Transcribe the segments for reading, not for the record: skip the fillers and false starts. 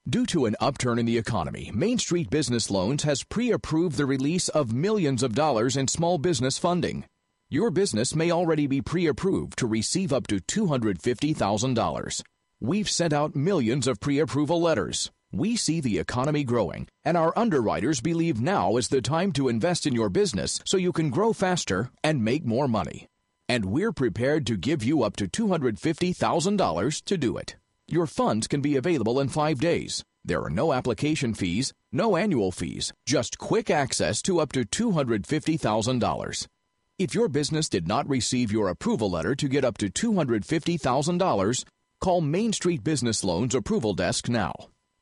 Due to an upturn in the economy, Main Street Business Loans has pre-approved the release of millions of dollars in small business funding. Your business may already be pre-approved to receive up to $250,000. We've sent out millions of pre-approval letters. We see the economy growing, and our underwriters believe now is the time to invest in your business so you can grow faster and make more money. And we're prepared to give you up to $250,000 to do it. Your funds can be available in 5 days. There are no application fees, no annual fees, just quick access to up to $250,000. If your business did not receive your approval letter to get up to $250,000, call Main Street Business Loans Approval Desk now.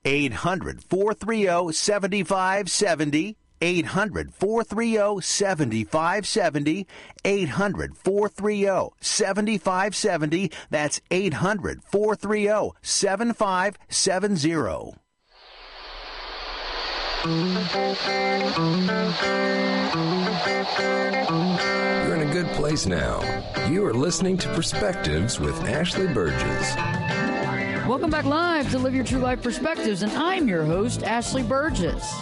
800-430-7570. 800-430-7570. 800-430-7570. That's 800-430-7570. You're in a good place now. You are listening to Perspectives with Ashley Burgess. Welcome back live to Live Your True Life Perspectives, and I'm your host, Ashley Burgess.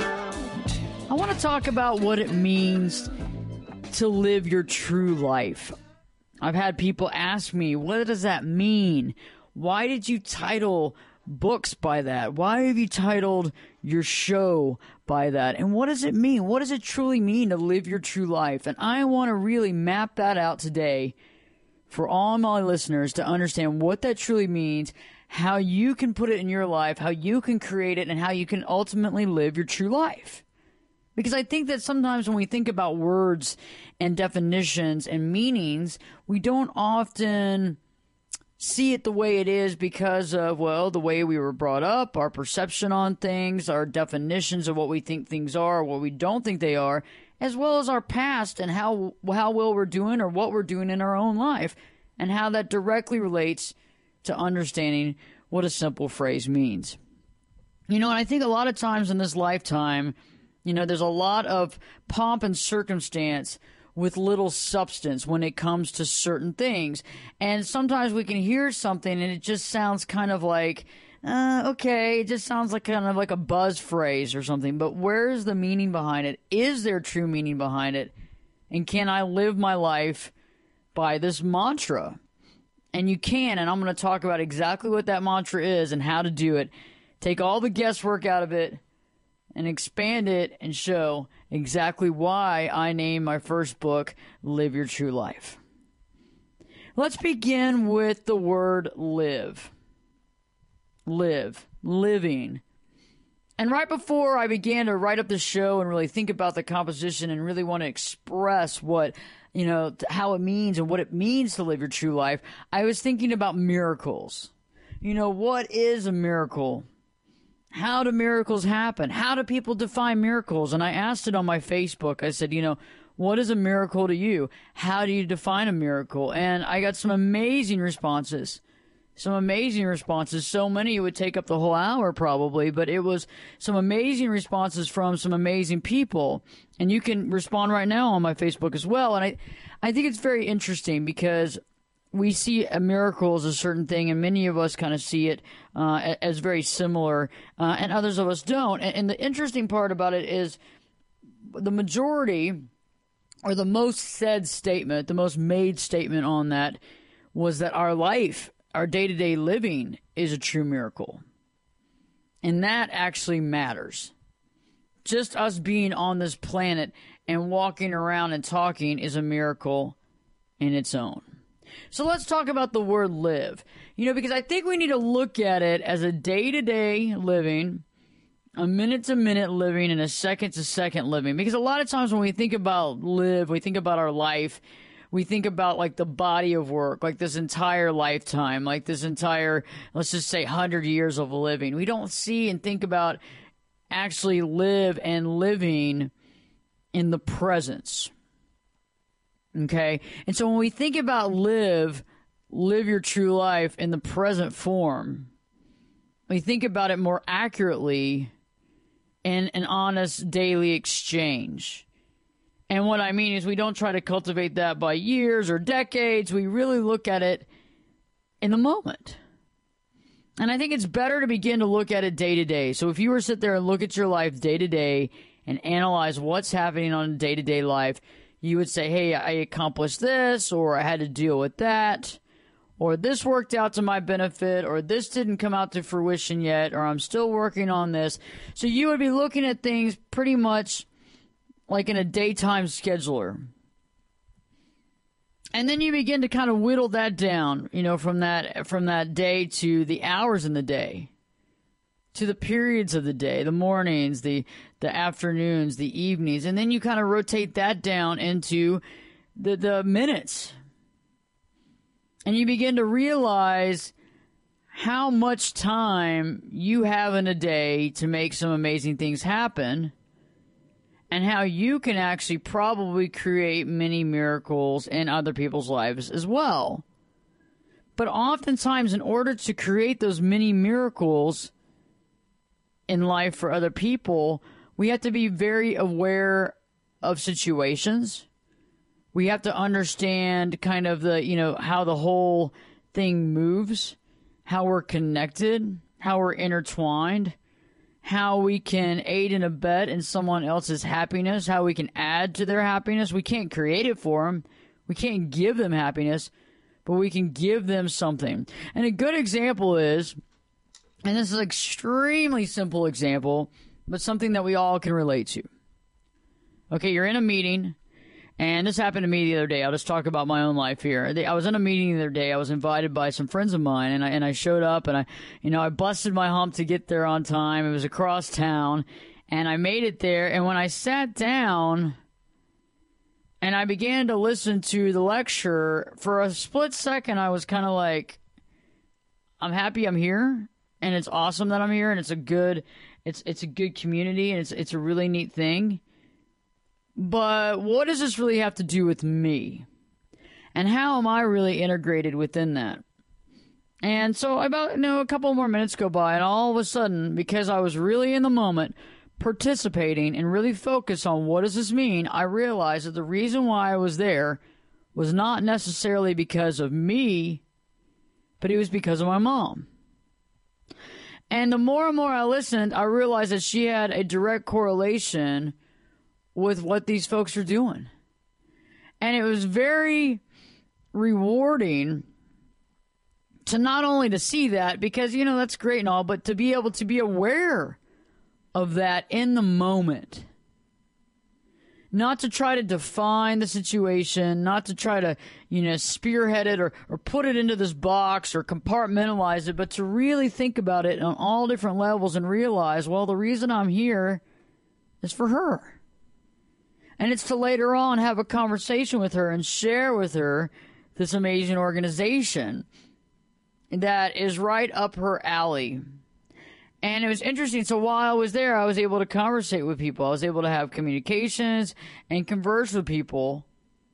I want to talk about what it means to live your true life. I've had people ask me, what does that mean? Why did you title books by that? Why have you titled your show by that? And what does it mean? What does it truly mean to live your true life? And I want to really map that out today for all my listeners to understand what that truly means, how you can put it in your life, how you can create it, and how you can ultimately live your true life. Because I think that sometimes when we think about words and definitions and meanings, we don't often see it the way it is because of, well, the way we were brought up, our perception on things, our definitions of what we think things are, what we don't think they are, as well as our past and how well we're doing or what we're doing in our own life, and how that directly relates to understanding what a simple phrase means. You know, and I think a lot of times in this lifetime, you know, there's a lot of pomp and circumstance with little substance when it comes to certain things. And sometimes we can hear something and it just sounds kind of like, okay, it just sounds like kind of like a buzz phrase or something. But where's the meaning behind it? Is there true meaning behind it? And can I live my life by this mantra? And you can, and I'm going to talk about exactly what that mantra is and how to do it. Take all the guesswork out of it and expand it and show exactly why I named my first book, Live Your True Life. Let's begin with the word live. Live. Living. And right before I began to write up the show and really think about the composition and really want to express what, you know, how it means and what it means to live your true life, I was thinking about miracles. You know, what is a miracle? How do miracles happen? How do people define miracles? And I asked it on my Facebook. I said, you know, what is a miracle to you? How do you define a miracle? And I got some amazing responses. So many it would take up the whole hour probably, but it was some amazing responses from some amazing people. And you can respond right now on my Facebook as well. And I think it's very interesting because we see a miracle as a certain thing, and many of us kind of see it as very similar, and others of us don't. And the interesting part about it is the majority, or the most said statement, the most made statement on that was that our life, our day-to-day living is a true miracle. And that actually matters. Just us being on this planet and walking around and talking is a miracle in its own. So let's talk about the word live. You know, because I think we need to look at it as a day-to-day living, a minute-to-minute living, and a second-to-second living. Because a lot of times when we think about live, we think about our life, we think about like the body of work, like this entire lifetime, like this entire, let's just say 100 years of living. We don't see and think about actually live and living in the presence. Okay? And so when we think about live your true life in the present form, we think about it more accurately in an honest daily exchange. And what I mean is we don't try to cultivate that by years or decades. We really look at it in the moment. And I think it's better to begin to look at it day to day. So if you were to sit there and look at your life day to day and analyze what's happening on a day-to-day life, you would say, hey, I accomplished this, or I had to deal with that, or this worked out to my benefit, or this didn't come out to fruition yet, or I'm still working on this. So you would be looking at things pretty much like in a daytime scheduler. And then you begin to kind of whittle that down, from that day to the hours in the day, to the periods of the day, the mornings, the afternoons, the evenings, and then you kind of rotate that down into the minutes. And you begin to realize how much time you have in a day to make some amazing things happen, and how you can actually probably create many miracles in other people's lives as well. But oftentimes, in order to create those many miracles in life for other people, we have to be very aware of situations. We have to understand kind of how the whole thing moves, how we're connected, how we're intertwined, how we can aid and abet in someone else's happiness, how we can add to their happiness. We can't create it for them. We can't give them happiness, but we can give them something. And a good example is, and this is an extremely simple example, but something that we all can relate to. Okay, you're in a meeting, and this happened to me the other day. I'll just talk about my own life here. I was in a meeting the other day. I was invited by some friends of mine, and I showed up, and I busted my hump to get there on time. It was across town, and I made it there. And when I sat down and I began to listen to the lecture, for a split second, I was kind of like, I'm happy I'm here. And it's awesome that I'm here, and it's a good community, and it's a really neat thing. But what does this really have to do with me? And how am I really integrated within that? And so about a couple more minutes go by, and all of a sudden, because I was really in the moment, participating and really focused on what does this mean, I realized that the reason why I was there was not necessarily because of me, but it was because of my mom. And the more and more I listened, I realized that she had a direct correlation with what these folks are doing. And it was very rewarding to not only to see that, because, that's great and all, but to be able to be aware of that in the moment. Not to try to define the situation, not to try to, spearhead it or put it into this box or compartmentalize it, but to really think about it on all different levels and realize, well, the reason I'm here is for her. And it's to later on have a conversation with her and share with her this amazing organization that is right up her alley. And it was interesting. So while I was there, I was able to conversate with people. I was able to have communications and converse with people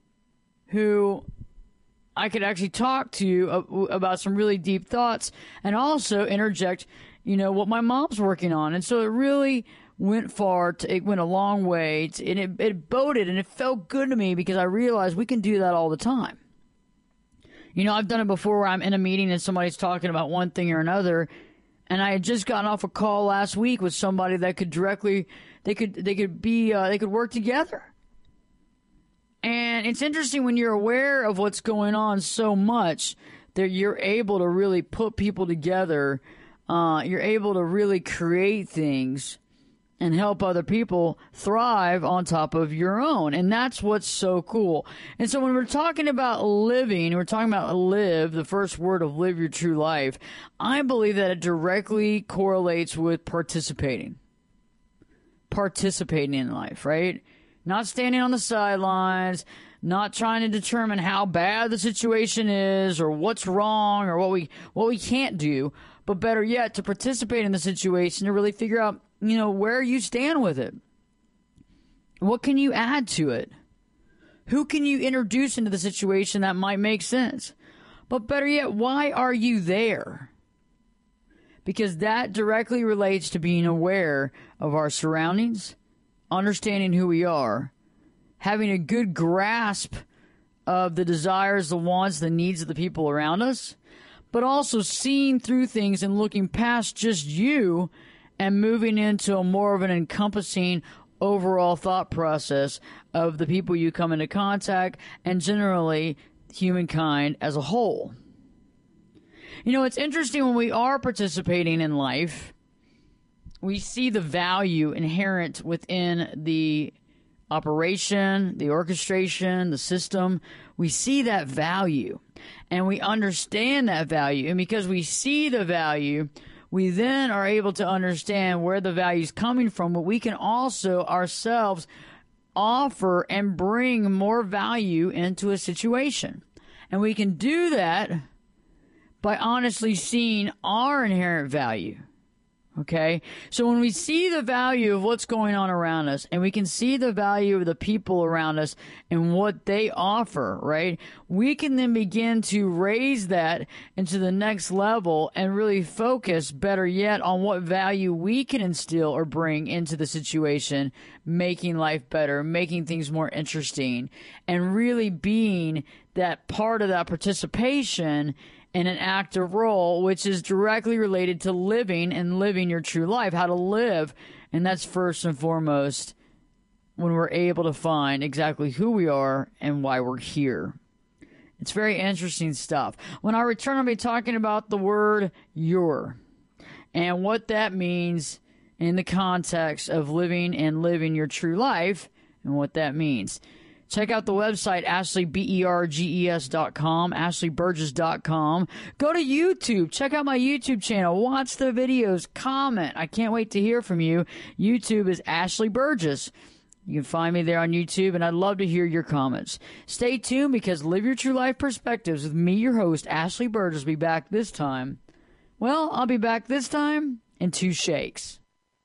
who I could actually talk to about some really deep thoughts, and also interject, what my mom's working on. And so it really went far. It went a long way. And it boded, and it felt good to me, because I realized we can do that all the time. I've done it before where I'm in a meeting and somebody's talking about one thing or another. And I had just gotten off a call last week with somebody that could they could work together. And it's interesting when you're aware of what's going on so much that you're able to really put people together. You're able to really create things and help other people thrive on top of your own. And that's what's so cool. And so when we're talking about living, we're talking about live, the first word of live your true life, I believe that it directly correlates with participating in life, right? Not standing on the sidelines, not trying to determine how bad the situation is or what's wrong or what we can't do, but better yet, to participate in the situation, to really figure out, where you stand with it. What can you add to it? Who can you introduce into the situation that might make sense? But better yet, why are you there? Because that directly relates to being aware of our surroundings, understanding who we are, having a good grasp of the desires, the wants, the needs of the people around us, but also seeing through things and looking past just you and moving into a more of an encompassing overall thought process of the people you come into contact and generally humankind as a whole. You know, it's interesting when we are participating in life, we see the value inherent within the operation, the orchestration, the system. We see that value and we understand that value. And because we see the value, we then are able to understand where the value is coming from, but we can also ourselves offer and bring more value into a situation. And we can do that by honestly seeing our inherent value. Okay? So when we see the value of what's going on around us and we can see the value of the people around us and what they offer, right? We can then begin to raise that into the next level and really focus, better yet, on what value we can instill or bring into the situation, making life better, making things more interesting, and really being that part of that participation in an active role, which is directly related to living and living your true life, how to live. And that's first and foremost when we're able to find exactly who we are and why we're here. It's very interesting stuff. When I return, I'll be talking about the word your and what that means in the context of living and living your true life and what that means. Check out the website, AshleyBerges.com, AshleyBurgess.com. Go to YouTube. Check out my YouTube channel. Watch the videos. Comment. I can't wait to hear from you. YouTube is Ashley Burgess. You can find me there on YouTube, and I'd love to hear your comments. Stay tuned because Live Your True Life Perspectives with me, your host, Ashley Burgess, will be back this time. Well, I'll be back this time in 2 shakes.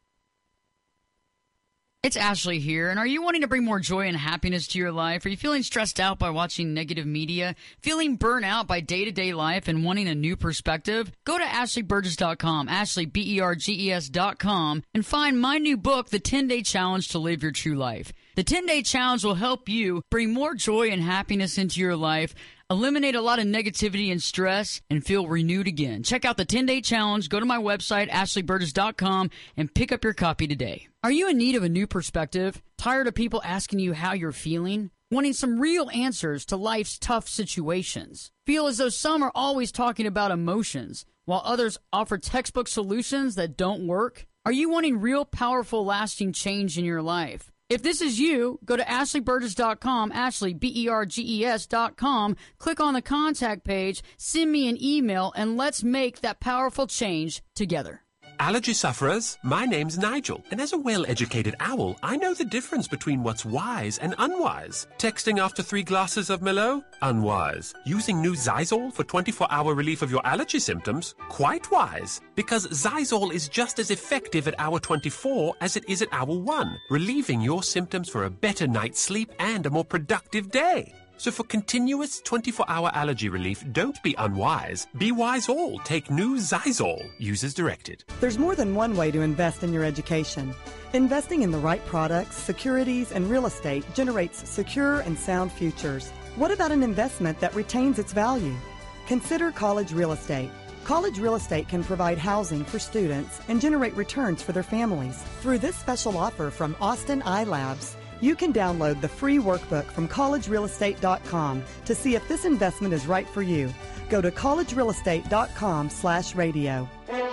It's Ashley here, and are you wanting to bring more joy and happiness to your life? Are you feeling stressed out by watching negative media? Feeling burnt out by day-to-day life and wanting a new perspective? Go to AshleyBurgess.com, AshleyBerges.com, and find my new book, The 10-Day Challenge to Live Your True Life. The 10-Day Challenge will help you bring more joy and happiness into your life, eliminate a lot of negativity and stress, and feel renewed again. Check out the 10-Day Challenge. Go to my website, AshleyBurgess.com, and pick up your copy today. Are you in need of a new perspective? Tired of people asking you how you're feeling? Wanting some real answers to life's tough situations? Feel as though some are always talking about emotions, while others offer textbook solutions that don't work? Are you wanting real, powerful, lasting change in your life? If this is you, go to AshleyBurgess.com, AshleyBerges.com, click on the contact page, send me an email, and let's make that powerful change together. Allergy sufferers, my name's Nigel, and as a well-educated owl, I know the difference between what's wise and unwise. Texting after 3 glasses of Merlot? Unwise. Using new Zysol for 24-hour relief of your allergy symptoms? Quite wise. Because Zysol is just as effective at hour 24 as it is at hour 1, relieving your symptoms for a better night's sleep and a more productive day. So for continuous 24-hour allergy relief, don't be unwise. Be wise all. Take new Zysol. Use as directed. There's more than one way to invest in your education. Investing in the right products, securities, and real estate generates secure and sound futures. What about an investment that retains its value? Consider College Real Estate. College Real Estate can provide housing for students and generate returns for their families. Through this special offer from Austin iLabs, you can download the free workbook from collegerealestate.com to see if this investment is right for you. Go to collegerealestate.com/radio.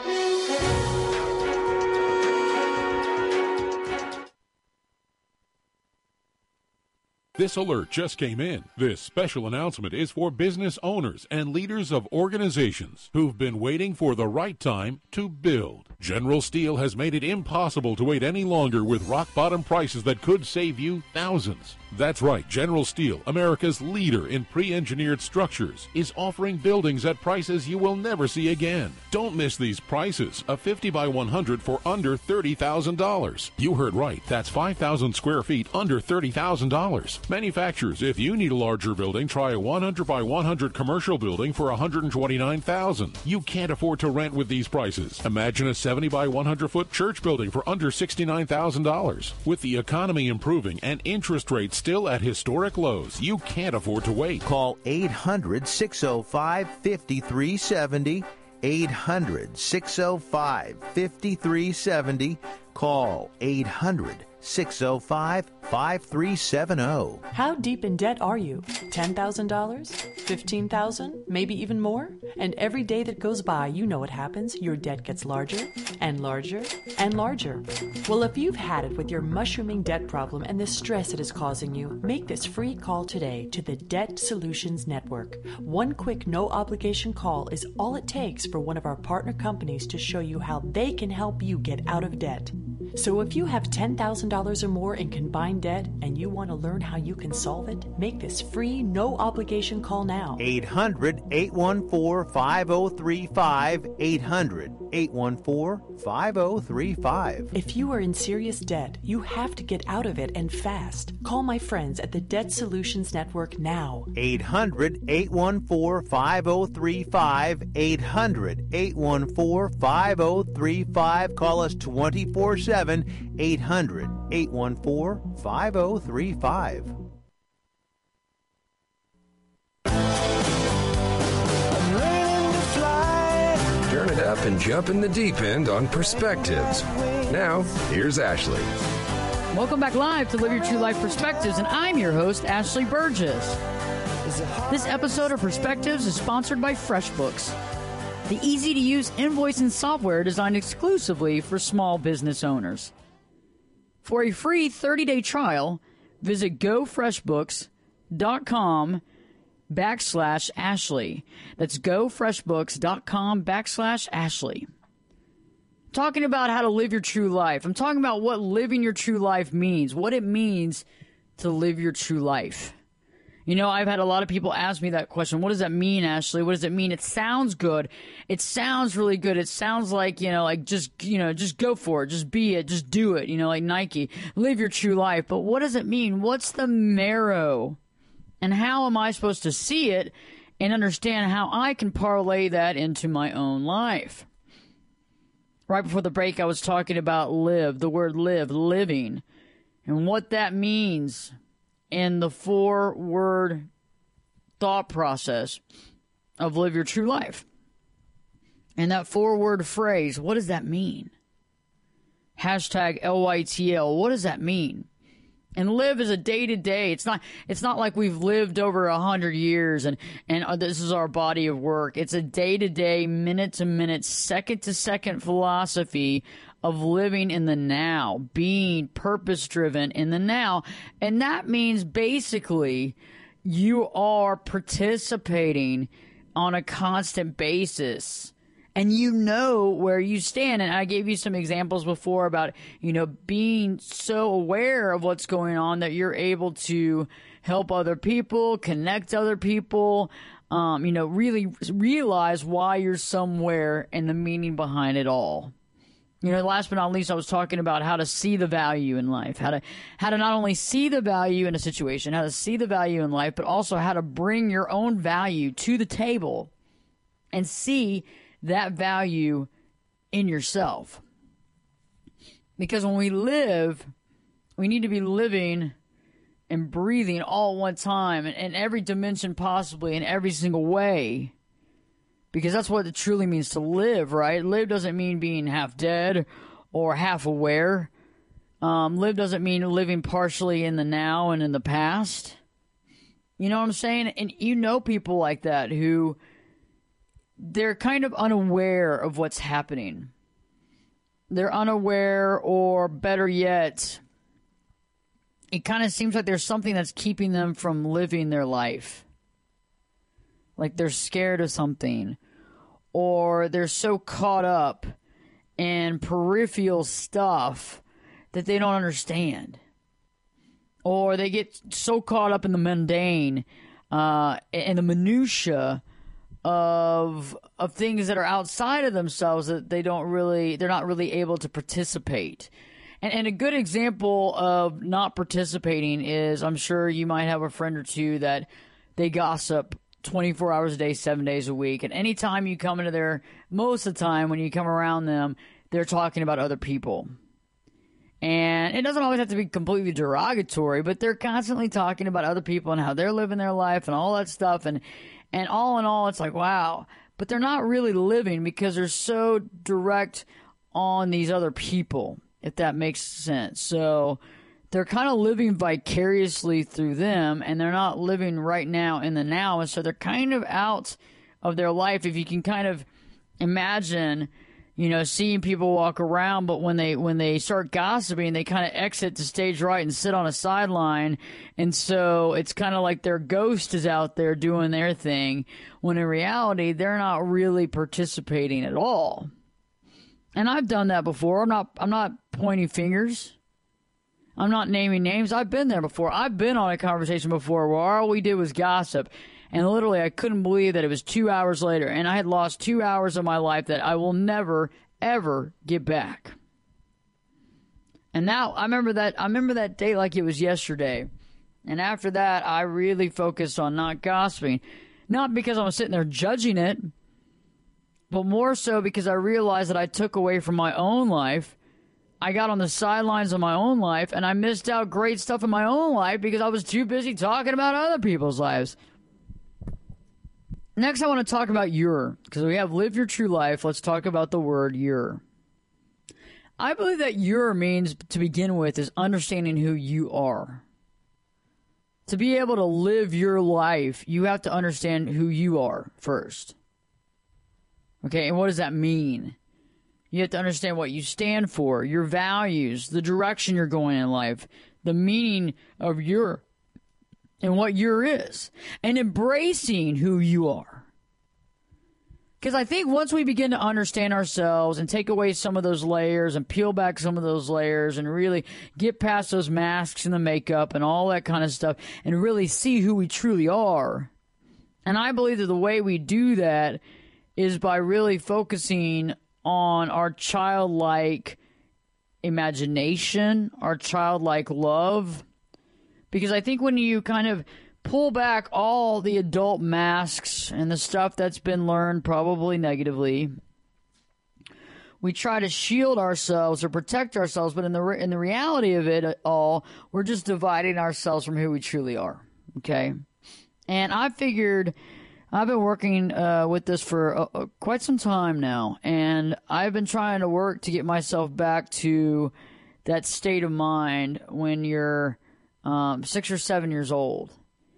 This alert just came in. This special announcement is for business owners and leaders of organizations who've been waiting for the right time to build. General Steel has made it impossible to wait any longer with rock-bottom prices that could save you thousands. That's right, General Steel, America's leader in pre-engineered structures, is offering buildings at prices you will never see again. Don't miss these prices. A 50 by 100 for under $30,000. You heard right. That's 5,000 square feet under $30,000. Manufacturers, if you need a larger building, try a 100 by 100 commercial building for $129,000. You can't afford to rent with these prices. Imagine a 70 by 100 foot church building for under $69,000. With the economy improving and interest rates still at historic lows, you can't afford to wait. Call 800-605-5370. 800-605-5370. Call 800-605-5370. How deep in debt are you? $10,000? $15,000? Maybe even more? And every day that goes by, you know what happens. Your debt gets larger and larger and larger. Well, if you've had it with your mushrooming debt problem and the stress it is causing you, make this free call today to the Debt Solutions Network. One quick, no-obligation call is all it takes for one of our partner companies to show you how they can help you get out of debt. So if you have $10,000 or more in combined debt and you want to learn how you can solve it, make this free, no-obligation call now. 800-814-5035. 800-814-5035. If you are in serious debt, you have to get out of it and fast. Call my friends at the Debt Solutions Network now. 800-814-5035. 800-814-5035. Call us 24/7. 800-814-5035. Turn it up and jump in the deep end on Perspectives. Now, here's Ashley. Welcome back live to Live Your True Life Perspectives, and I'm your host, Ashley Burgess. This episode of Perspectives is sponsored by FreshBooks, the easy-to-use invoicing software designed exclusively for small business owners. For a free 30-day trial, visit gofreshbooks.com/Ashley. That's gofreshbooks.com/Ashley. Talking about how to live your true life. I'm talking about what living your true life means, what it means to live your true life. You know, I've had a lot of people ask me that question. What does that mean, Ashley? What does it mean? It sounds good. It sounds really good. It sounds like, just go for it. Just be it. Just do it. Like Nike. Live your true life. But what does it mean? What's the marrow? And how am I supposed to see it and understand how I can parlay that into my own life? Right before the break, I was talking about live, the word live, living, and what that means in the 4-word thought process of live your true life. And that 4-word phrase, what does that mean? Hashtag LYTL, what does that mean? And live is a day-to-day. It's not like we've lived over 100 years and this is our body of work. It's a day-to-day, minute-to-minute, second-to-second philosophy of living in the now, being purpose-driven in the now. And that means basically you are participating on a constant basis. And you know where you stand. And I gave you some examples before about, being so aware of what's going on that you're able to help other people, connect other people, really realize why you're somewhere and the meaning behind it all. Last but not least, I was talking about how to see the value in life, how to not only see the value in a situation, how to see the value in life, but also how to bring your own value to the table and see that value in yourself. Because when we live, we need to be living and breathing all at one time in every dimension possibly, in every single way. Because that's what it truly means to live, right? Live doesn't mean being half dead or half aware. Live doesn't mean living partially in the now and in the past. You know what I'm saying? And people like that who they're kind of unaware of what's happening. They're unaware, or better yet, it kind of seems like there's something that's keeping them from living their life. Like they're scared of something, or they're so caught up in peripheral stuff that they don't understand. Or they get so caught up in the mundane, and the minutia of things that are outside of themselves that they're not really able to participate. And a good example of not participating is, I'm sure you might have a friend or two that they gossip 24 hours a day, 7 days a week. And anytime you come into their, most of the time when you come around them, they're talking about other people. And it doesn't always have to be completely derogatory, but they're constantly talking about other people and how they're living their life and all that stuff. And all in all, it's like, wow. But they're not really living because they're so direct on these other people, if that makes sense. So they're kind of living vicariously through them, and they're not living right now in the now. And so they're kind of out of their life. If you can kind of imagine, you know, seeing people walk around, but when they start gossiping, they kind of exit to stage right and sit on a sideline. And so it's kind of like their ghost is out there doing their thing, when in reality, they're not really participating at all. And I've done that before. I'm not pointing fingers. I'm not naming names. I've been there before. I've been on a conversation before where all we did was gossip. And literally, I couldn't believe that it was 2 hours later, and I had lost 2 hours of my life that I will never, ever get back. And now I remember that day like it was yesterday. And after that, I really focused on not gossiping. Not because I was sitting there judging it, but more so because I realized that I took away from my own life. I got on the sidelines of my own life, and I missed out great stuff in my own life because I was too busy talking about other people's lives. Next, I want to talk about your, because we have live your true life. Let's talk about the word your. I believe that your means, to begin with, is understanding who you are. To be able to live your life, you have to understand who you are first. Okay, and what does that mean? You have to understand what you stand for, your values, the direction you're going in life, the meaning of your, and what your is, and embracing who you are. Because I think once we begin to understand ourselves and take away some of those layers and peel back some of those layers and really get past those masks and the makeup and all that kind of stuff and really see who we truly are. And I believe that the way we do that is by really focusing on our childlike imagination, our childlike love. Because I think when you kind of pull back all the adult masks and the stuff that's been learned probably negatively, we try to shield ourselves or protect ourselves, but in the reality of it all, we're just dividing ourselves from who we truly are, okay? And I figured, I've been working with this for quite some time now, and I've been trying to work to get myself back to that state of mind when you're 6 or 7 years old.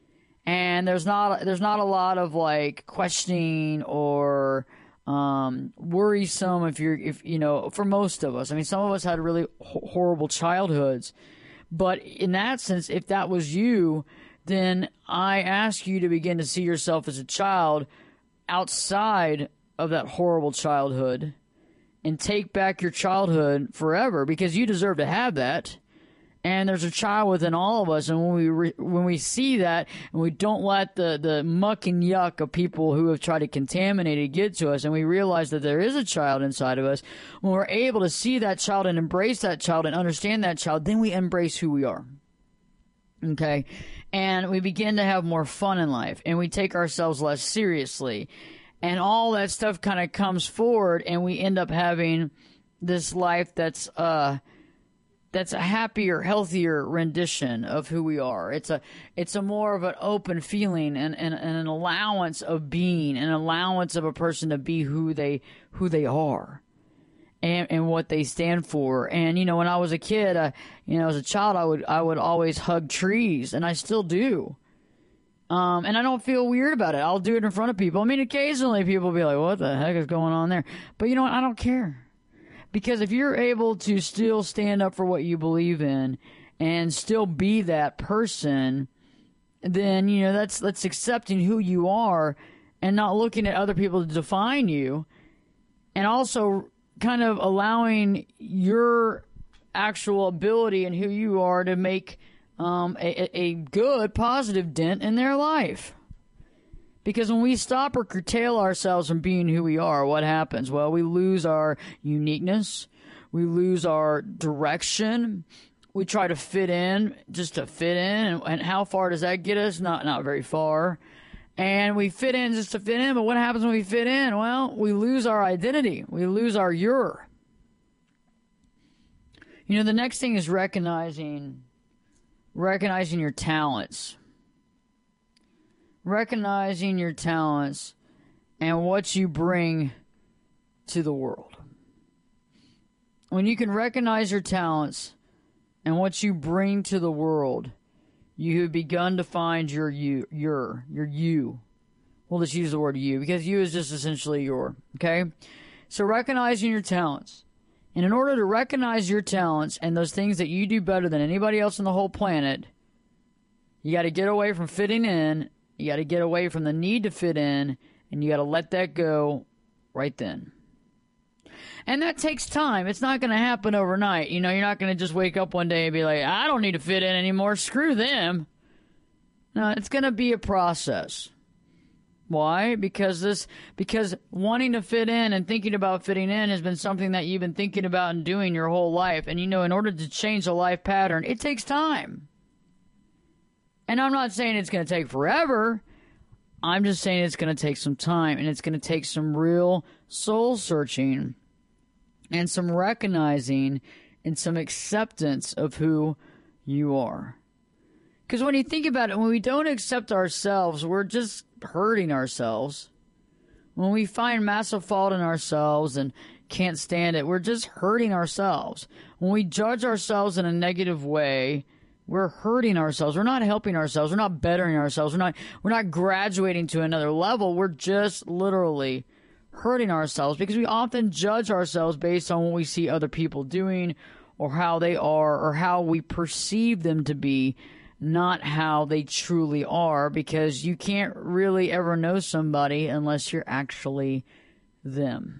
And there's not a lot of like questioning or worrisome if you know, for most of us. I mean, some of us had really horrible childhoods, but in that sense, if that was you, then I ask you to begin to see yourself as a child outside of that horrible childhood and take back your childhood forever, because you deserve to have that. And there's a child within all of us, and when we see that, and we don't let the muck and yuck of people who have tried to contaminate it get to us, and we realize that there is a child inside of us, when we're able to see that child and embrace that child and understand that child, then we embrace who we are. Okay? And we begin to have more fun in life, and we take ourselves less seriously. And all that stuff kind of comes forward, and we end up having this life that's a happier, healthier rendition of who we are. It's a more of an open feeling and an allowance of being, an allowance of a person to be who they are and what they stand for. And, you know, when I was a kid, as a child, I would always hug trees, and I still do. And I don't feel weird about it. I'll do it in front of people. I mean, occasionally people will be like, what the heck is going on there? But you know what? I don't care. Because if you're able to still stand up for what you believe in and still be that person, then, you know, that's accepting who you are and not looking at other people to define you, and also kind of allowing your actual ability and who you are to make a good, positive dent in their life. Because when we stop or curtail ourselves from being who we are, what happens? Well, we lose our uniqueness. We lose our direction. We try to fit in just to fit in. And how far does that get us? Not very far. And we fit in just to fit in. But what happens when we fit in? Well, we lose our identity. We lose our you're. You know, the next thing is recognizing your talents. Recognizing your talents and what you bring to the world. When you can recognize your talents and what you bring to the world, you have begun to find your you. We'll just use the word you, because you is just essentially your, okay? So recognizing your talents. And in order to recognize your talents and those things that you do better than anybody else on the whole planet, you got to get away from fitting in. You got to get away from the need to fit in, and you got to let that go right then. And that takes time. It's not going to happen overnight. You know, you're not going to just wake up one day and be like, I don't need to fit in anymore. Screw them. No, it's going to be a process. Why? Because wanting to fit in and thinking about fitting in has been something that you've been thinking about and doing your whole life. And, you know, in order to change a life pattern, it takes time. And I'm not saying it's going to take forever. I'm just saying it's going to take some time, and it's going to take some real soul searching and some recognizing and some acceptance of who you are. Because when you think about it, when we don't accept ourselves, we're just hurting ourselves. When we find massive fault in ourselves and can't stand it, we're just hurting ourselves. When we judge ourselves in a negative way, we're hurting ourselves. We're not helping ourselves. We're not bettering ourselves. We're not graduating to another level. We're just literally hurting ourselves because we often judge ourselves based on what we see other people doing or how they are or how we perceive them to be, not how they truly are, because you can't really ever know somebody unless you're actually them.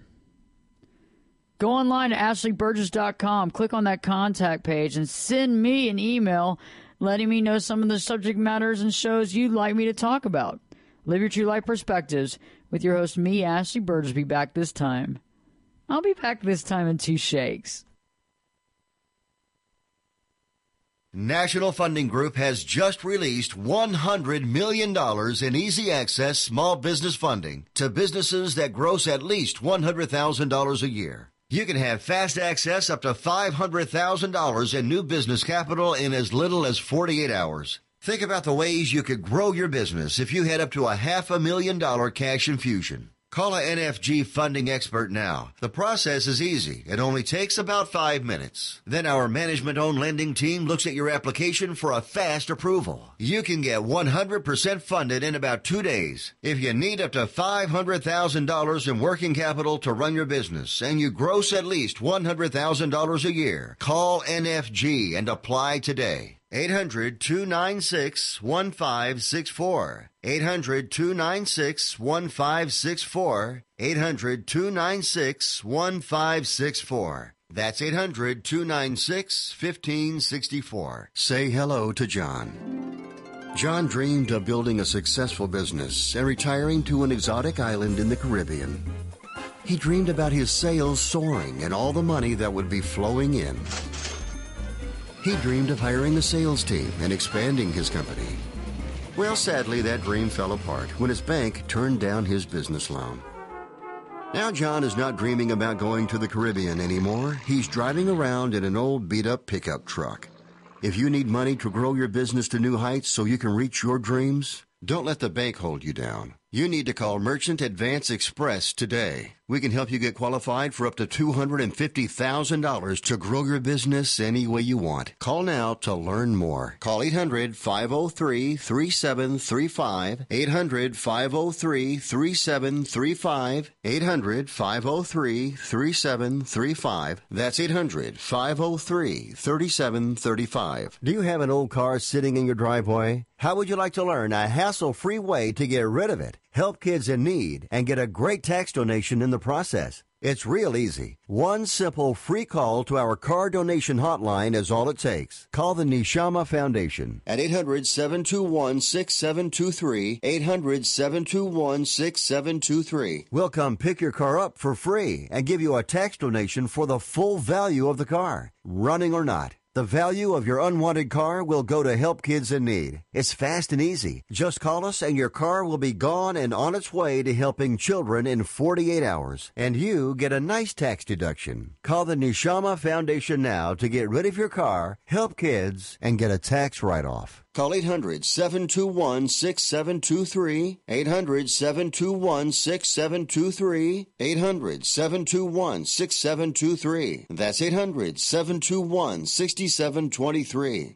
Go online to AshleyBurgess.com, click on that contact page, and send me an email letting me know some of the subject matters and shows you'd like me to talk about. Live Your True Life Perspectives with your host, me, Ashley Burgess. Be back this time. I'll be back this time in 2 shakes. National Funding Group has just released $100 million in easy access small business funding to businesses that gross at least $100,000 a year. You can have fast access up to $500,000 in new business capital in as little as 48 hours. Think about the ways you could grow your business if you had up to a $500,000 cash infusion. Call a NFG funding expert now. The process is easy. It only takes about 5 minutes. Then our management-owned lending team looks at your application for a fast approval. You can get 100% funded in about 2 days. If you need up to $500,000 in working capital to run your business and you gross at least $100,000 a year, call NFG and apply today. 800-296-1564. 800-296-1564. 800-296-1564. That's 800-296-1564. Say hello to John. John dreamed of building a successful business and retiring to an exotic island in the Caribbean. He dreamed about his sales soaring and all the money that would be flowing in. He dreamed of hiring a sales team and expanding his company. Well, sadly, that dream fell apart when his bank turned down his business loan. Now John is not dreaming about going to the Caribbean anymore. He's driving around in an old beat-up pickup truck. If you need money to grow your business to new heights so you can reach your dreams, don't let the bank hold you down. You need to call Merchant Advance Express today. We can help you get qualified for up to $250,000 to grow your business any way you want. Call now to learn more. Call 800-503-3735. 800-503-3735. 800-503-3735. That's 800-503-3735. Do you have an old car sitting in your driveway? How would you like to learn a hassle-free way to get rid of it, help kids in need, and get a great tax donation in the process? It's real easy. One simple free call to our car donation hotline is all it takes. Call the Neshama Foundation at 800-721-6723, 800-721-6723. We'll come pick your car up for free and give you a tax donation for the full value of the car, running or not. The value of your unwanted car will go to help kids in need. It's fast and easy. Just call us and your car will be gone and on its way to helping children in 48 hours. And you get a nice tax deduction. Call the Neshama Foundation now to get rid of your car, help kids, and get a tax write-off. Call 800-721-6723, 800-721-6723, 800-721-6723. That's 800-721-6723.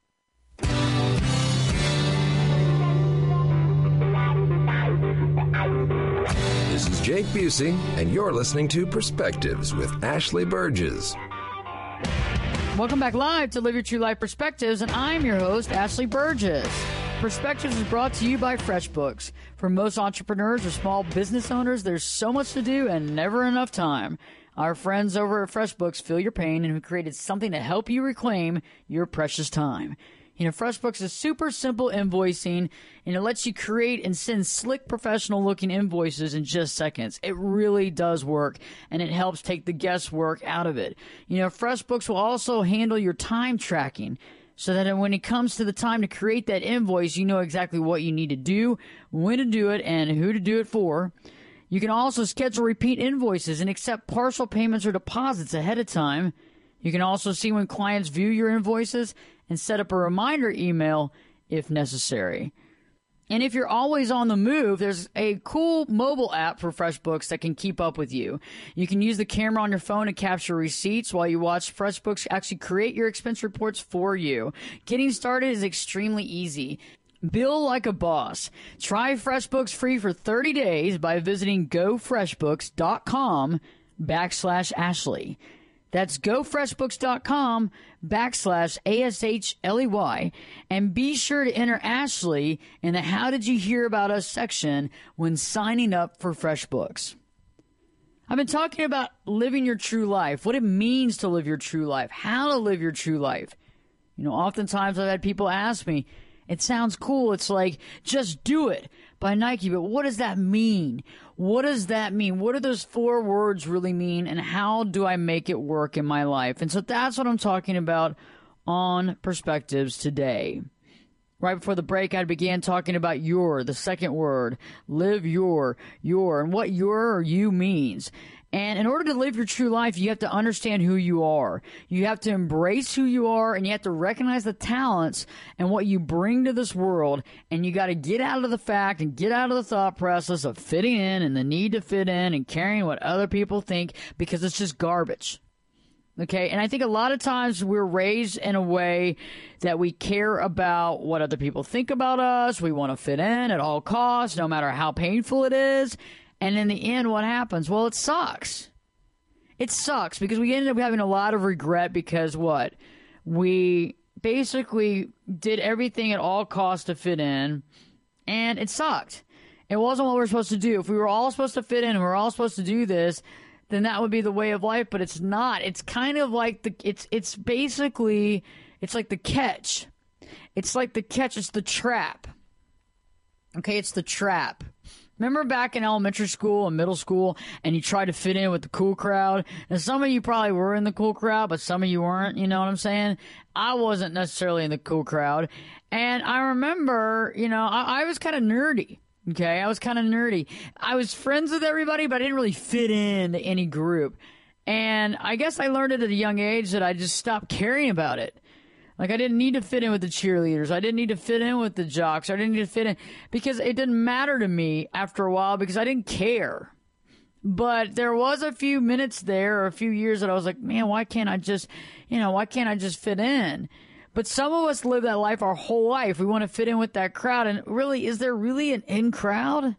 This is Jake Busey, and you're listening to Perspectives with Ashley Burgess. Welcome back live to Live Your True Life Perspectives, and I'm your host, Ashley Burgess. Perspectives is brought to you by FreshBooks. For most entrepreneurs or small business owners, there's so much to do and never enough time. Our friends over at FreshBooks feel your pain and have created something to help you reclaim your precious time. You know, FreshBooks is super simple invoicing, and it lets you create and send slick, professional-looking invoices in just seconds. It really does work, and it helps take the guesswork out of it. You know, FreshBooks will also handle your time tracking, so that when it comes to the time to create that invoice, you know exactly what you need to do, when to do it, and who to do it for. You can also schedule repeat invoices and accept partial payments or deposits ahead of time. You can also see when clients view your invoices and set up a reminder email if necessary. And if you're always on the move, there's a cool mobile app for FreshBooks that can keep up with you. You can use the camera on your phone to capture receipts while you watch FreshBooks actually create your expense reports for you. Getting started is extremely easy. Bill like a boss. Try FreshBooks free for 30 days by visiting gofreshbooks.com/Ashley. That's gofreshbooks.com/ASHLEY, and be sure to enter Ashley in the How Did You Hear About Us section when signing up for FreshBooks. I've been talking about living your true life, what it means to live your true life, how to live your true life. You know, oftentimes I've had people ask me, it sounds cool, it's like, just do it by Nike, but what does that mean? What does that mean? What do those 4 words really mean, and how do I make it work in my life? And so that's what I'm talking about on Perspectives today. Right before the break, I began talking about the second word, live your, and what your or you means. And in order to live your true life, you have to understand who you are. You have to embrace who you are, and you have to recognize the talents and what you bring to this world. And you got to get out of the fact and get out of the thought process of fitting in and the need to fit in and caring what other people think, because it's just garbage. Okay, and I think a lot of times we're raised in a way that we care about what other people think about us. We want to fit in at all costs, no matter how painful it is. And in the end, what happens? Well, it sucks. It sucks because we ended up having a lot of regret because what? We basically did everything at all costs to fit in, and it sucked. It wasn't what we were supposed to do. If we were all supposed to fit in and we were all supposed to do this, then that would be the way of life, but it's not. It's kind of like it's basically, it's like the catch. It's like the catch. It's the trap. Okay, it's the trap. Remember back in elementary school and middle school, and you tried to fit in with the cool crowd? And some of you probably were in the cool crowd, but some of you weren't, you know what I'm saying? I wasn't necessarily in the cool crowd. And I remember, you know, I was kind of nerdy. Okay, I was kind of nerdy. I was friends with everybody, but I didn't really fit into any group. And I guess I learned it at a young age that I just stopped caring about it. Like, I didn't need to fit in with the cheerleaders. I didn't need to fit in with the jocks. I didn't need to fit in because it didn't matter to me after a while because I didn't care. But there was a few minutes there or a few years that I was like, man, why can't I just fit in? But some of us live that life our whole life. We want to fit in with that crowd. And really, is there really an in crowd?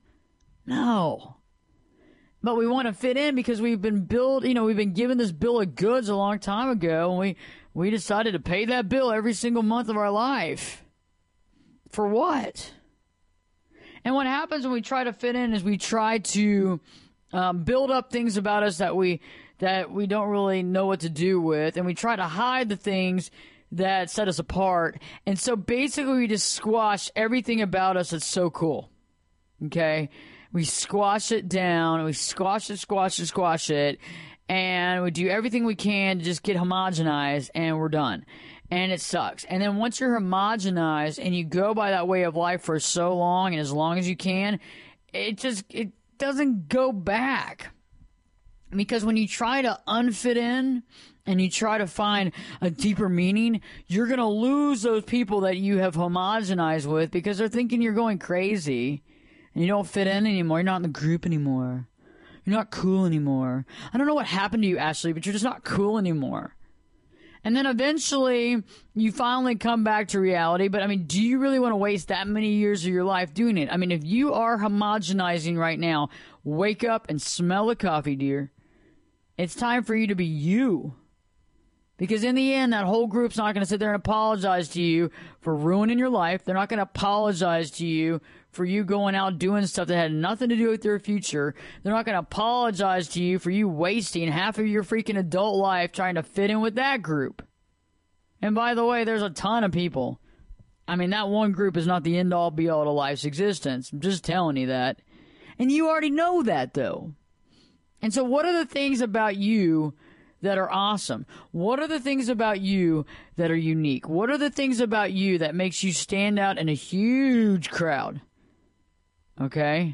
No. But we want to fit in because we've been given this bill of goods a long time ago, and we decided to pay that bill every single month of our life. For what? And what happens when we try to fit in is we try to build up things about us that we don't really know what to do with, and we try to hide the things that set us apart. And so basically we just squash everything about us that's so cool. Okay? We squash it down, we squash it, and we do everything we can to just get homogenized, and we're done. And it sucks. And then once you're homogenized and you go by that way of life for so long and as long as you can, it doesn't go back. Because when you try to unfit in and you try to find a deeper meaning, you're going to lose those people that you have homogenized with because they're thinking you're going crazy and you don't fit in anymore. You're not in the group anymore. You're not cool anymore. I don't know what happened to you, Ashley, but you're just not cool anymore. And then eventually you finally come back to reality. But, I mean, do you really want to waste that many years of your life doing it? I mean, if you are homogenizing right now, wake up and smell the coffee, dear. It's time for you to be you. Because in the end, that whole group's not going to sit there and apologize to you for ruining your life. They're not going to apologize to you for you going out doing stuff that had nothing to do with your future. They're not going to apologize to you for you wasting half of your freaking adult life trying to fit in with that group. And by the way, there's a ton of people. I mean, that one group is not the end-all, be-all to life's existence. I'm just telling you that. And you already know that, though. And so what are the things about you that are awesome? What are the things about you that are unique? What are the things about you that makes you stand out in a huge crowd? Okay?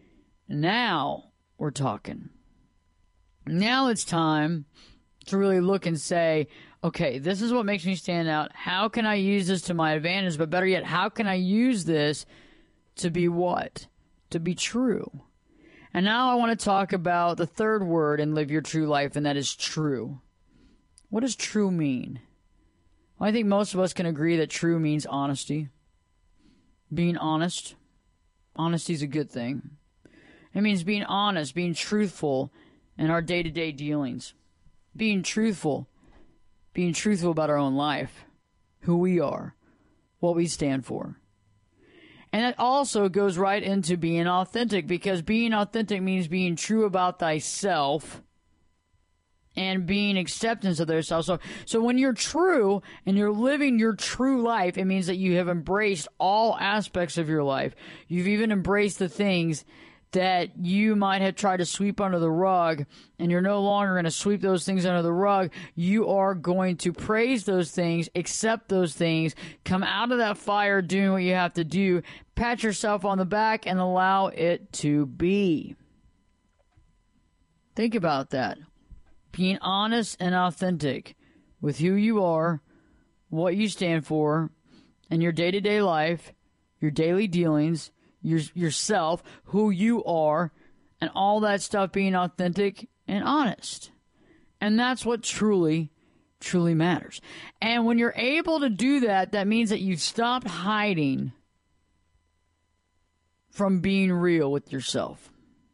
Now we're talking. Now it's time to really look and say, okay, this is what makes me stand out. How can I use this to my advantage? But better yet, how can I use this to be what? To be true. And now I want to talk about the third word in Live Your True Life, and that is true. What does true mean? Well, I think most of us can agree that true means honesty. Being honest. Honesty is a good thing. It means being honest, being truthful in our day-to-day dealings. Being truthful about our own life, who we are, what we stand for. And that also goes right into being authentic, because being authentic means being true about thyself and being acceptance of thyself. So when you're true and you're living your true life, it means that you have embraced all aspects of your life. You've even embraced the things that you might have tried to sweep under the rug, and you're no longer going to sweep those things under the rug. You are going to praise those things, accept those things, come out of that fire doing what you have to do, pat yourself on the back, and allow it to be. Think about that. Being honest and authentic with who you are, what you stand for, and your day-to-day life, your daily dealings, yourself, who you are, and all that stuff, being authentic and honest. And that's what truly matters. And when you're able to do that, that means that you've stopped hiding from being real with yourself.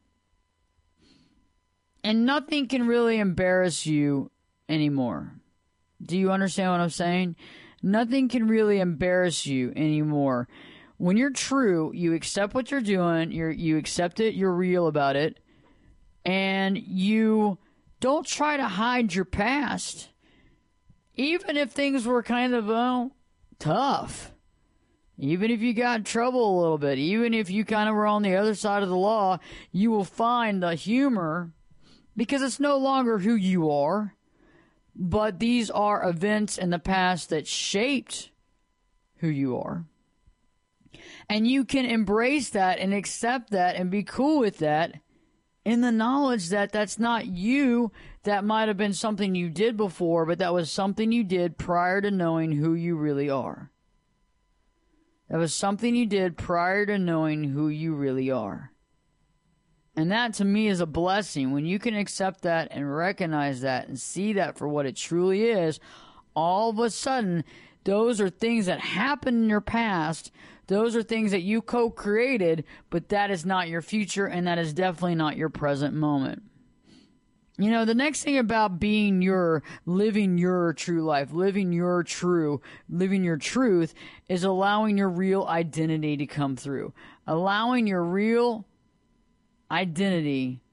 And nothing can really embarrass you anymore. Do you understand what I'm saying? Nothing can really embarrass you anymore. When you're true, you accept what you're doing, you accept it, you're real about it, and you don't try to hide your past. Even if things were kind of, tough. Even if you got in trouble a little bit, even if you kind of were on the other side of the law, you will find the humor, because it's no longer who you are, but these are events in the past that shaped who you are. And you can embrace that and accept that and be cool with that in the knowledge that that's not you. That might have been something you did before, but that was something you did prior to knowing who you really are. That was something you did prior to knowing who you really are. And that, to me, is a blessing. When you can accept that and recognize that and see that for what it truly is, all of a sudden, those are things that happened in your past. Those are things that you co-created, but that is not your future, and that is definitely not your present moment. You know, the next thing about living your true life, living your truth, is allowing your real identity to come through. Allowing your real identity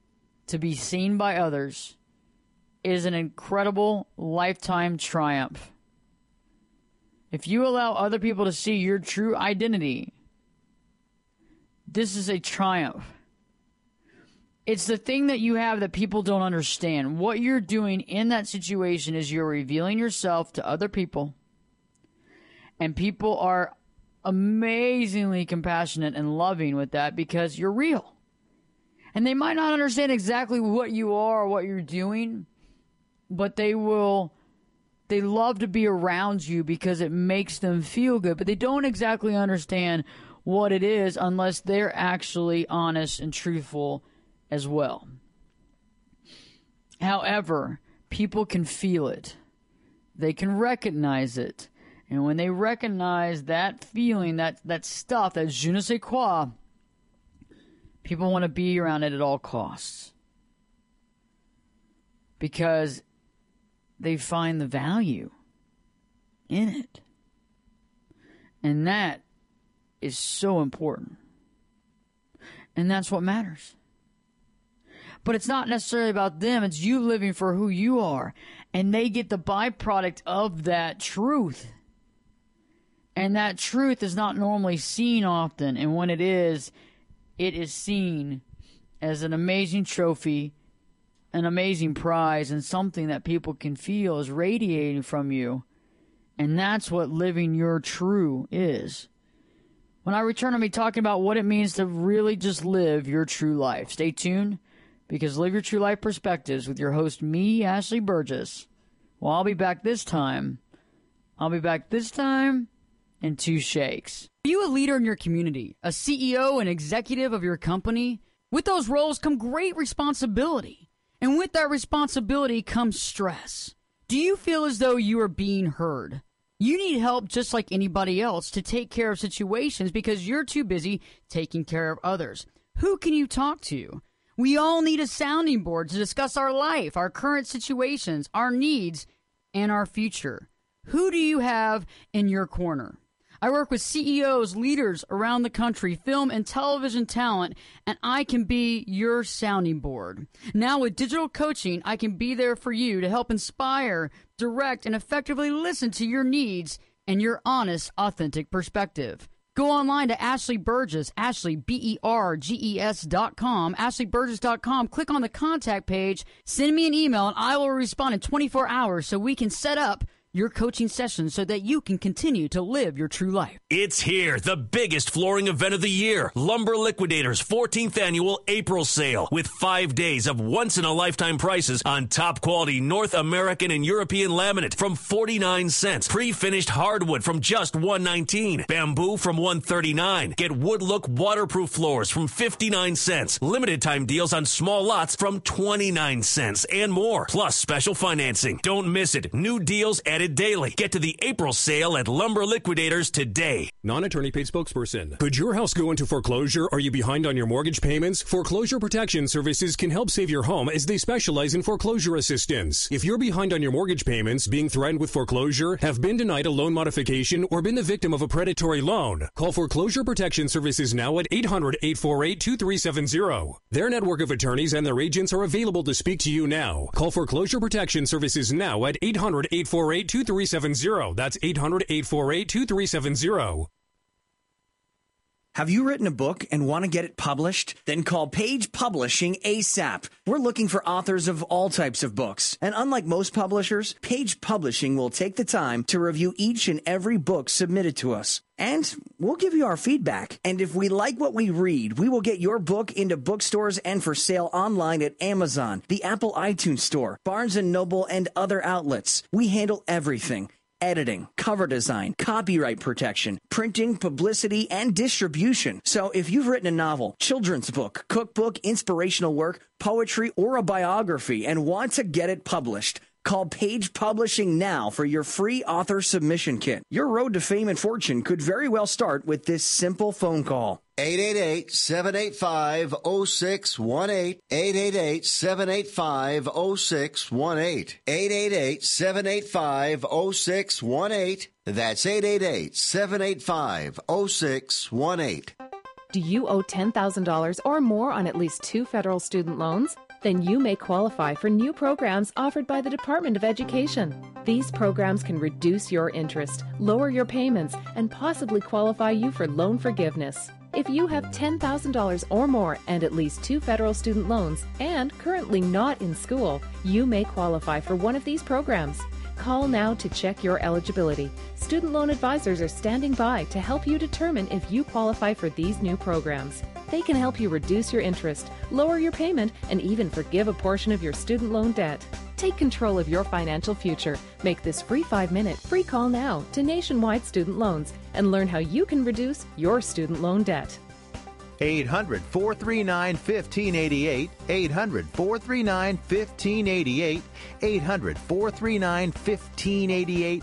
to be seen by others is an incredible lifetime triumph. If you allow other people to see your true identity, this is a triumph. It's the thing that you have that people don't understand. What you're doing in that situation is you're revealing yourself to other people. And people are amazingly compassionate and loving with that because you're real. And they might not understand exactly what you are or what you're doing, but they love to be around you because it makes them feel good. But they don't exactly understand what it is unless they're actually honest and truthful as well. However, people can feel it. They can recognize it. And when they recognize that feeling, that stuff, that je ne sais quoi, people want to be around it at all costs. Because they find the value in it. And that is so important. And that's what matters. But it's not necessarily about them. It's you living for who you are. And they get the byproduct of that truth. And that truth is not normally seen often. And when it is seen as an amazing trophy, an amazing prize, and something that people can feel is radiating from you. And that's what living your true is. When I return, I'll be talking about what it means to really just live your true life. Stay tuned, because Live Your True Life Perspectives with your host, me, Ashley Burgess. Well, I'll be back this time in 2 shakes. Are you a leader in your community, a CEO and executive of your company? With those roles come great responsibility. And with that responsibility comes stress. Do you feel as though you are being heard? You need help just like anybody else to take care of situations because you're too busy taking care of others. Who can you talk to? We all need a sounding board to discuss our life, our current situations, our needs, and our future. Who do you have in your corner? I work with CEOs, leaders around the country, film and television talent, and I can be your sounding board. Now with digital coaching, I can be there for you to help inspire, direct, and effectively listen to your needs and your honest, authentic perspective. Go online to Ashley Burgess, Ashley, BERGES.com, AshleyBurgess.com. Click on the contact page, send me an email, and I will respond in 24 hours so we can set up your coaching sessions so that you can continue to live your true life. It's here, the biggest flooring event of the year. Lumber Liquidators 14th Annual April Sale with 5 days of once-in-a-lifetime prices on top-quality North American and European laminate from 49 cents. Pre-finished hardwood from just $1.19. Bamboo from $1.39. Get wood look waterproof floors from 59 cents. Limited time deals on small lots from 29 cents and more. Plus special financing. Don't miss it. New deals added daily. Get to the April sale at Lumber Liquidators today. Non-attorney paid spokesperson. Could your house go into foreclosure? Are you behind on your mortgage payments? Foreclosure Protection Services can help save your home as they specialize in foreclosure assistance. If you're behind on your mortgage payments, being threatened with foreclosure, have been denied a loan modification, or been the victim of a predatory loan, call Foreclosure Protection Services now at 800-848-2370. Their network of attorneys and their agents are available to speak to you now. Call Foreclosure Protection Services now at 800-848-2370. That's 800-848-2370. Have you written a book and want to get it published? Then call Page Publishing ASAP. We're looking for authors of all types of books. And unlike most publishers, Page Publishing will take the time to review each and every book submitted to us. And we'll give you our feedback. And if we like what we read, we will get your book into bookstores and for sale online at Amazon, the Apple iTunes Store, Barnes & Noble, and other outlets. We handle everything. Editing, cover design, copyright protection, printing, publicity, and distribution. So if you've written a novel, children's book, cookbook, inspirational work, poetry, or a biography and want to get it published, call Page Publishing now for your free author submission kit. Your road to fame and fortune could very well start with this simple phone call. 888-785-0618. 888-785-0618. 888-785-0618. That's 888-785-0618. Do you owe $10,000 or more on at least 2 federal student loans? then you may qualify for new programs offered by the Department of Education. These programs can reduce your interest, lower your payments, and possibly qualify you for loan forgiveness. If you have $10,000 or more and at least 2 federal student loans and currently not in school, you may qualify for one of these programs. Call now to check your eligibility. Student loan advisors are standing by to help you determine if you qualify for these new programs. They can help you reduce your interest, lower your payment, and even forgive a portion of your student loan debt. Take control of your financial future. Make this free 5-minute free call now to Nationwide Student Loans and learn how you can reduce your student loan debt. 800-439-1588, 800-439-1588, 800-439-1588,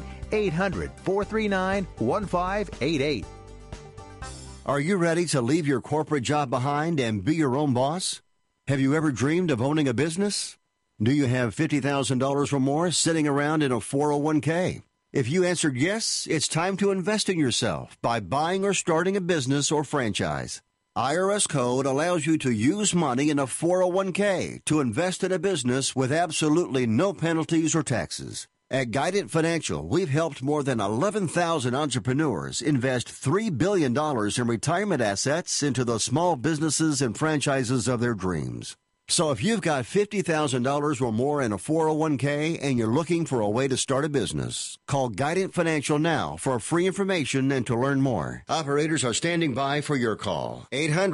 800-439-1588. Are you ready to leave your corporate job behind and be your own boss? Have you ever dreamed of owning a business? Do you have $50,000 or more sitting around in a 401k? If you answered yes, it's time to invest in yourself by buying or starting a business or franchise. IRS code allows you to use money in a 401k to invest in a business with absolutely no penalties or taxes. At Guidant Financial, we've helped more than 11,000 entrepreneurs invest $3 billion in retirement assets into the small businesses and franchises of their dreams. So if you've got $50,000 or more in a 401k and you're looking for a way to start a business, call Guidant Financial now for free information and to learn more. Operators are standing by for your call.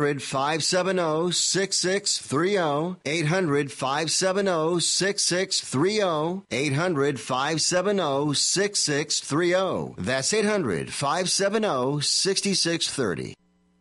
800-570-6630. 800-570-6630. 800-570-6630. That's 800-570-6630.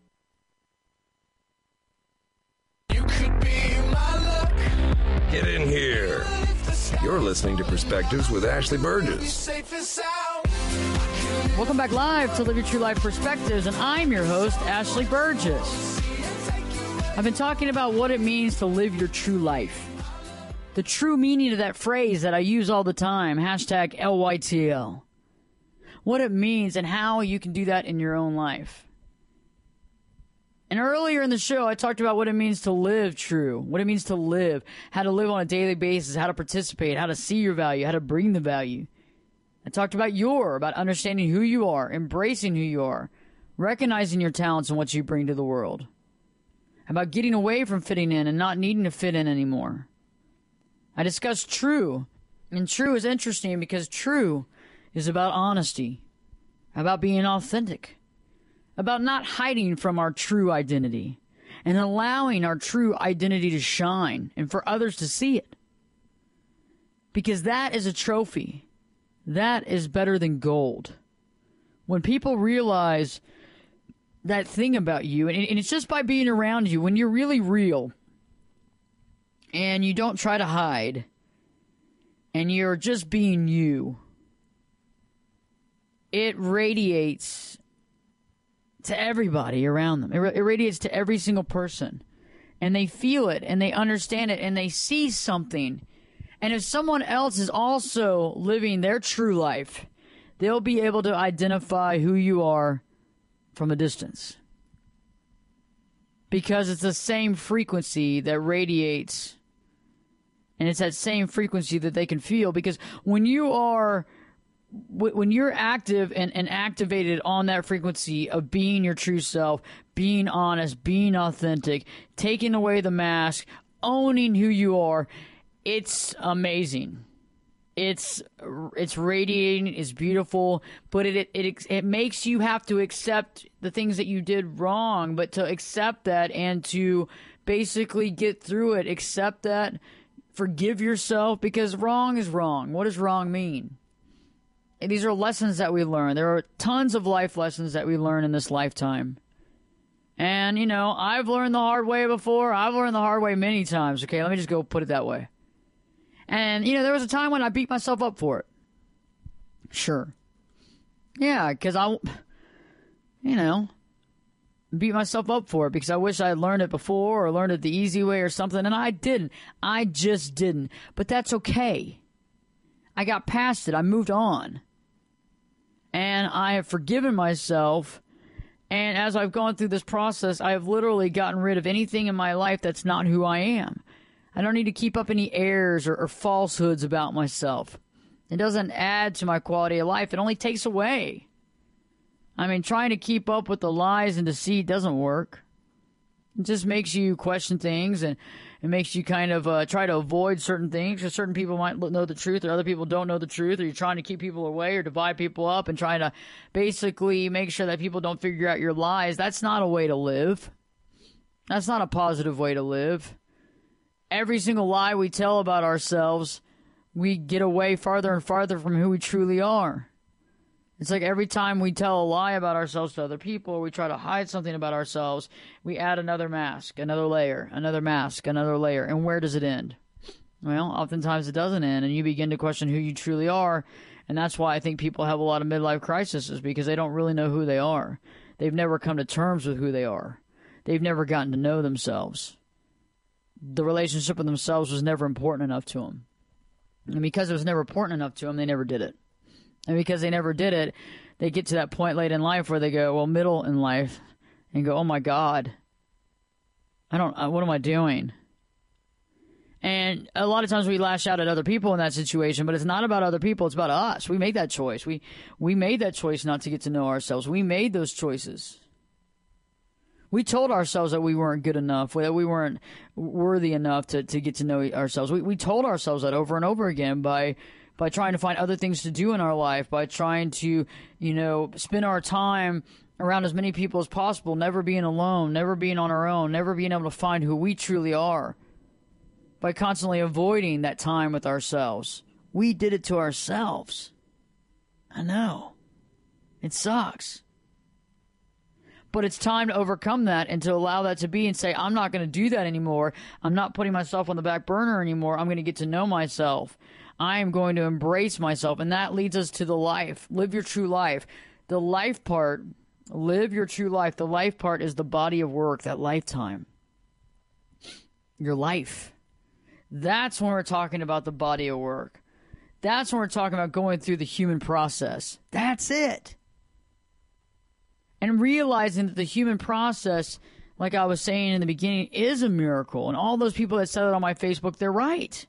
Get in here. You're listening to Perspectives with Ashley Burgess. Welcome back live to Live Your True Life Perspectives, and I'm your host, Ashley Burgess. I've been talking about what it means to live your true life. The true meaning of that phrase that I use all the time, hashtag LYTL. What it means and how you can do that in your own life. And earlier in the show, I talked about what it means to live true, what it means to live, how to live on a daily basis, how to participate, how to see your value, how to bring the value. I talked about about understanding who you are, embracing who you are, recognizing your talents and what you bring to the world. About getting away from fitting in and not needing to fit in anymore. I discussed true, and true is interesting because true is about honesty, about being authentic. About not hiding from our true identity and allowing our true identity to shine and for others to see it. Because that is a trophy. That is better than gold. When people realize that thing about you, and it's just by being around you, when you're really real and you don't try to hide and you're just being you, it radiates to everybody around them. It radiates to every single person. And they feel it, and they understand it, and they see something. And if someone else is also living their true life, they'll be able to identify who you are from a distance. Because it's the same frequency that radiates, and it's that same frequency that they can feel. Because when you're active and activated on that frequency of being your true self, being honest, being authentic, taking away the mask, owning who you are, it's amazing. It's radiating, it's beautiful, but it makes you have to accept the things that you did wrong, but to accept that and to basically get through it, accept that, forgive yourself, because wrong is wrong. What does wrong mean? These are lessons that we learn. There are tons of life lessons that we learn in this lifetime. And, I've learned the hard way before. I've learned the hard way many times, okay? Let me just go put it that way. And, there was a time when I beat myself up for it. Sure. Yeah, because beat myself up for it because I wish I had learned it before or learned it the easy way or something, and I didn't. I just didn't. But that's okay. I got past it. I moved on. And I have forgiven myself. And as I've gone through this process, I have literally gotten rid of anything in my life that's not who I am. I don't need to keep up any airs or falsehoods about myself. It doesn't add to my quality of life. It only takes away. I mean, trying to keep up with the lies and deceit doesn't work. It just makes you question things, and it makes you kind of try to avoid certain things, because certain people might know the truth or other people don't know the truth, or you're trying to keep people away or divide people up and trying to basically make sure that people don't figure out your lies. That's not a way to live. That's not a positive way to live. Every single lie we tell about ourselves, we get away farther and farther from who we truly are. It's like every time we tell a lie about ourselves to other people, or we try to hide something about ourselves, we add another mask, another layer, another mask, another layer. And where does it end? Well, oftentimes it doesn't end, and you begin to question who you truly are. And that's why I think people have a lot of midlife crises, because they don't really know who they are. They've never come to terms with who they are. They've never gotten to know themselves. The relationship with themselves was never important enough to them. And because it was never important enough to them, they never did it. And because they never did it, they get to that point late in life where they go, well, middle in life, and go, oh my God, what am I doing? And a lot of times we lash out at other people in that situation, but it's not about other people, it's about us. We made that choice. We made that choice not to get to know ourselves. We made those choices. We told ourselves that we weren't good enough, that we weren't worthy enough to get to know ourselves. We told ourselves that over and over again by trying to find other things to do in our life, by trying to, spend our time around as many people as possible, never being alone, never being on our own, never being able to find who we truly are, by constantly avoiding that time with ourselves. We did it to ourselves. I know. It sucks. But it's time to overcome that and to allow that to be and say, I'm not going to do that anymore. I'm not putting myself on the back burner anymore. I'm going to get to know myself. I am going to embrace myself. And that leads us to the life. Live your true life. The life part, live your true life. The life part is the body of work, that lifetime. Your life. That's when we're talking about the body of work. That's when we're talking about going through the human process. That's it. And realizing that the human process, like I was saying in the beginning, is a miracle. And all those people that said it on my Facebook, they're right.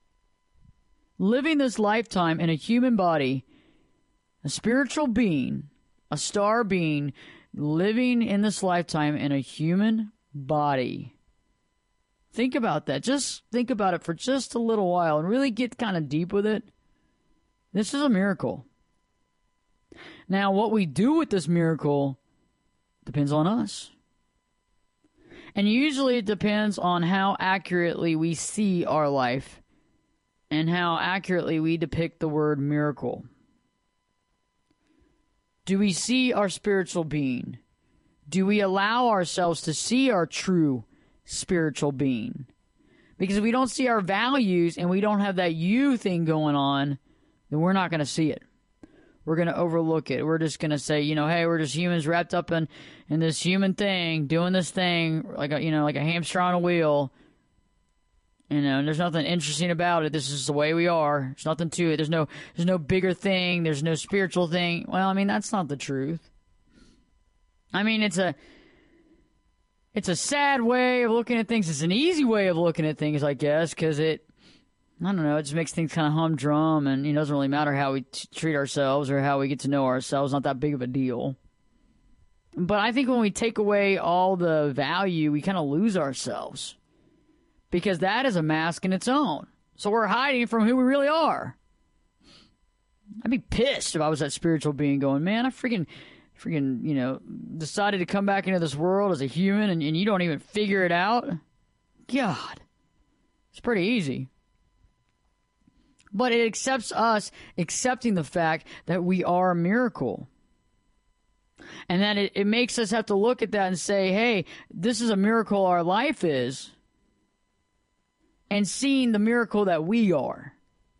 Living this lifetime in a human body, a spiritual being, a star being, living in this lifetime in a human body. Think about that. Just think about it for just a little while and really get kind of deep with it. This is a miracle. Now, what we do with this miracle depends on us. And usually it depends on how accurately we see our life and how accurately we depict the word miracle. Do we see our spiritual being? Do we allow ourselves to see our true spiritual being? Because if we don't see our values and we don't have that you thing going on, then we're not going to see it. We're going to overlook it. We're just going to say, hey, we're just humans wrapped up in this human thing, doing this thing like a hamster on a wheel. And there's nothing interesting about it. This is the way we are. There's nothing to it. There's no bigger thing. There's no spiritual thing. Well, I mean, that's not the truth. I mean, it's a sad way of looking at things. It's an easy way of looking at things, I guess, because it just makes things kind of humdrum, and it doesn't really matter how we treat ourselves or how we get to know ourselves. Not that big of a deal. But I think when we take away all the value, we kind of lose ourselves. Because that is a mask in its own. So we're hiding from who we really are. I'd be pissed if I was that spiritual being going, man, I freaking, decided to come back into this world as a human and you don't even figure it out. God. It's pretty easy. But it accepts us accepting the fact that we are a miracle. And then it makes us have to look at that and say, hey, this is a miracle our life is. And seeing the miracle that we are.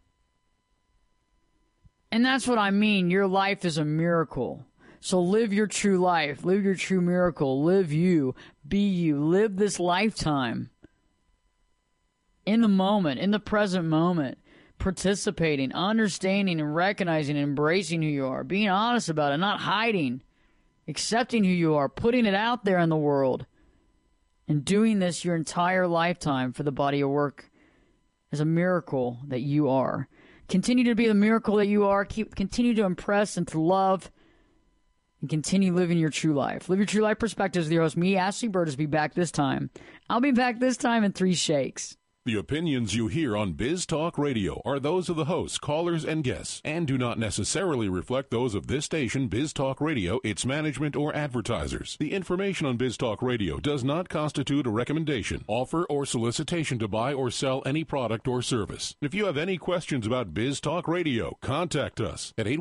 And that's what I mean. Your life is a miracle. So live your true life. Live your true miracle. Live you. Be you. Live this lifetime. In the moment. In the present moment. Participating. Understanding and recognizing and embracing who you are. Being honest about it. Not hiding. Accepting who you are. Putting it out there in the world. And doing this your entire lifetime for the body of work is a miracle that you are. Continue to be the miracle that you are. Continue to impress and to love. And continue living your true life. Live Your True Life Perspectives with your host, me, Ashley Burgess, be back this time. I'll be back this time in 3 shakes. The opinions you hear on Biz Talk Radio are those of the hosts, callers, and guests, and do not necessarily reflect those of this station, Biz Talk Radio, its management, or advertisers. The information on Biz Talk Radio does not constitute a recommendation, offer, or solicitation to buy or sell any product or service. If you have any questions about Biz Talk Radio, contact us at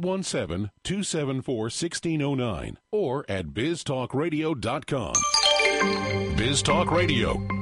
817-274-1609 or at biztalkradio.com. Biz Talk Radio,